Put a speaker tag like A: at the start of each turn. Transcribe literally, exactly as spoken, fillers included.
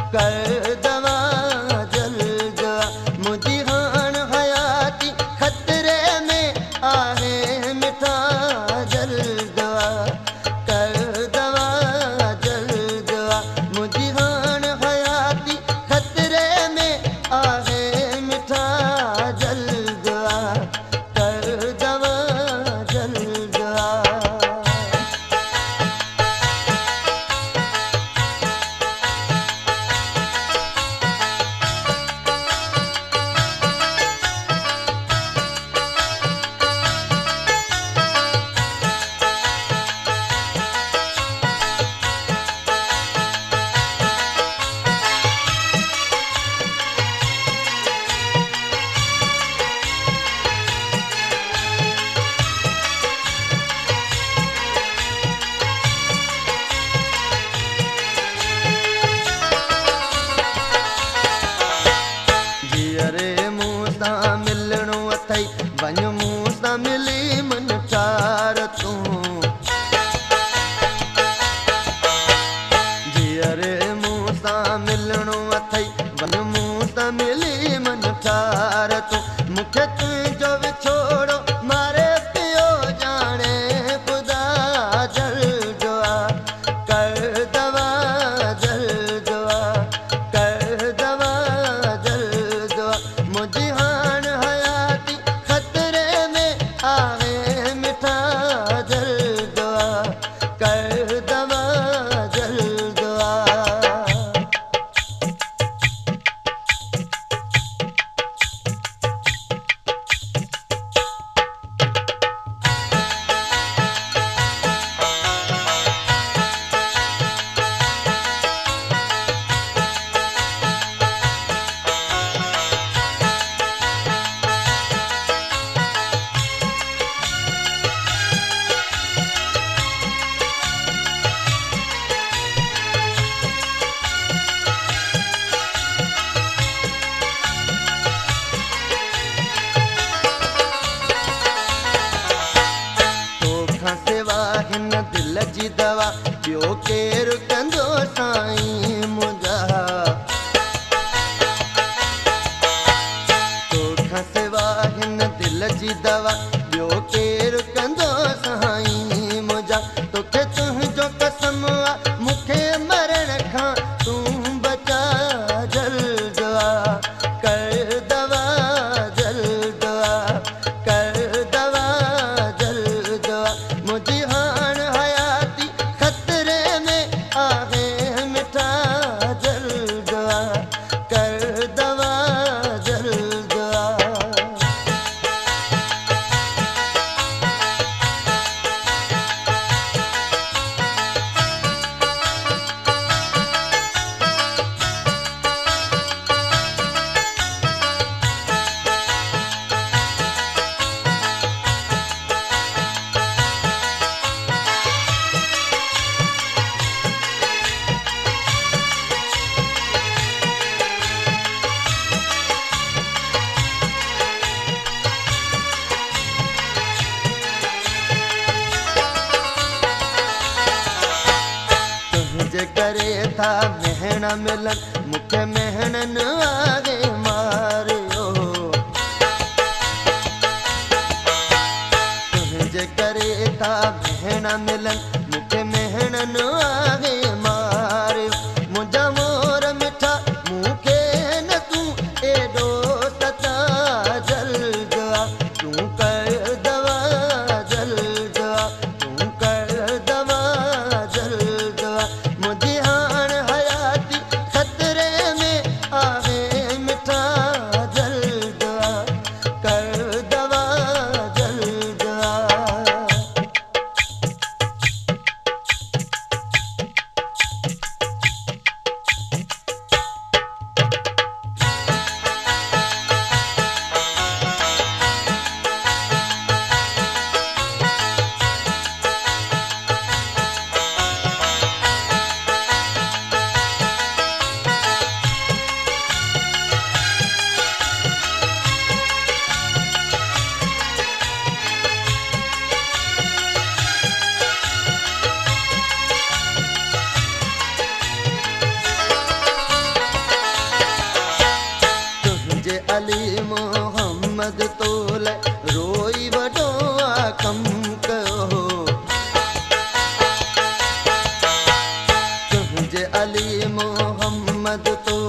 A: कर दवा जल्द दुआ मुझी हान हयाती खतरे में आहे मिठा जल्द दुआ कर दवा जल्द दुआ मुझी हान हयाती खतरे में आहे मिठा जल्द दुआ कर दवा जल्द दुआ वञ मूं सां मिली मन चार तूं जीअरे मूं सां मिलणो अथई वञ मूं सां मिली मन चार तूं मूंखे तुंहिंजो विछोड़ो मारे पियो ॼाणे ख़ुदा जल्द दुआ कर दवा जल्द दुआ कर दवा जल्द दुआ मुंहिंजी हाण हयाती खतरे में आहे मिठा जल्द दुआ कर दवा जल्द दुआ हिन दिल जी दवा ॿियो केरु कंदो साईं मुंहिंजा तोखां सिवा हिन दिल जी दवा ॿियो केरु कंदो साईं मुंहिंजा तोखे तुंहिंजो कसम आहे मूंखे मरण खां तूं बचा जल्द दुआ कर दवा जल्द दुआ कर दवा जल्द दुआ मुंहिंजी करे था महण मिलन मूंखे महणन आगे मारियो तुंहिंजे करे था महण मिलन मूंखे महणन आगे मारियो मुंहिंजा मोर मिठा मूंखे न तूं एॾो सता जल्द दुआ तूं कर दवा जल्द दुआ तूं कर दवा जल्द दुआ मुंहिंजी हाण हयाती खतरे में आहे मिठा जल्द दुआ कर दवा जल्द दुआ तो